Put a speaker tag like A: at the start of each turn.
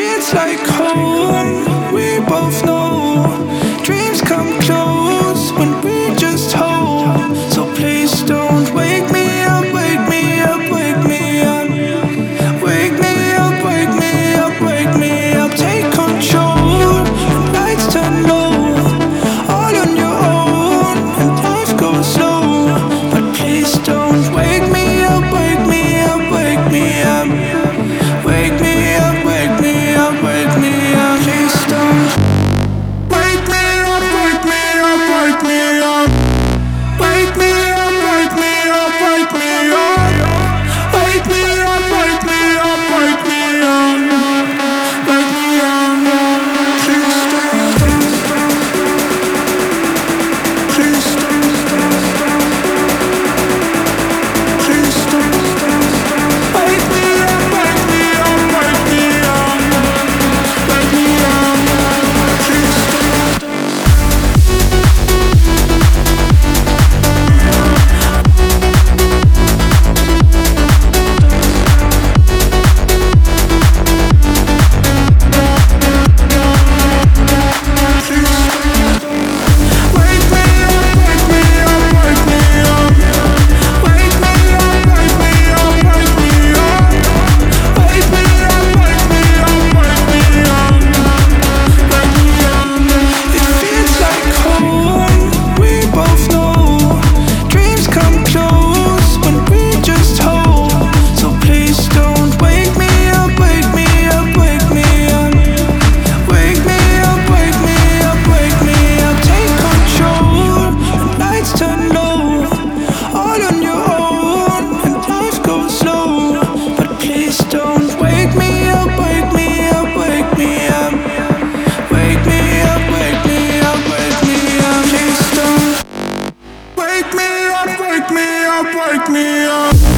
A: feels like home. We both know dreams come close when we just hold. So please don't wake me up, wake me up, wake me up. Wake me up, wake me up, wake me up. Take control, the lights turn low. All on your own, and life goes slow. But please don't wake me up, wake me up, wake me up. Wake me up, wake me up, wake me up. Please don't wake me up, wake me up, wake me up. Wake me up, wake me up, wake me up. Wake me up, wake me up, wake me up. Wake me up. Please don't. Please don't. Please don't. Wake me up, wake me up, wake me up. Wake me up. Please don't. Wake me up, wake me up, wake me up. Wake me up, wake me up, wake me up. Wake me up, wake me up, wake me up. Wake me up. It feels like home. We both know dreams come close when we just hold. So please don't wake me up, wake me up, wake me up. Wake me up, wake me up, wake me up. Take control, the lights turn low. All on your own, and life goes slow. But please don't wake me up, wake me up, wake me up. Wake me up, wake me up, wake me up. Please don't wake me up, wake me up, wake me up.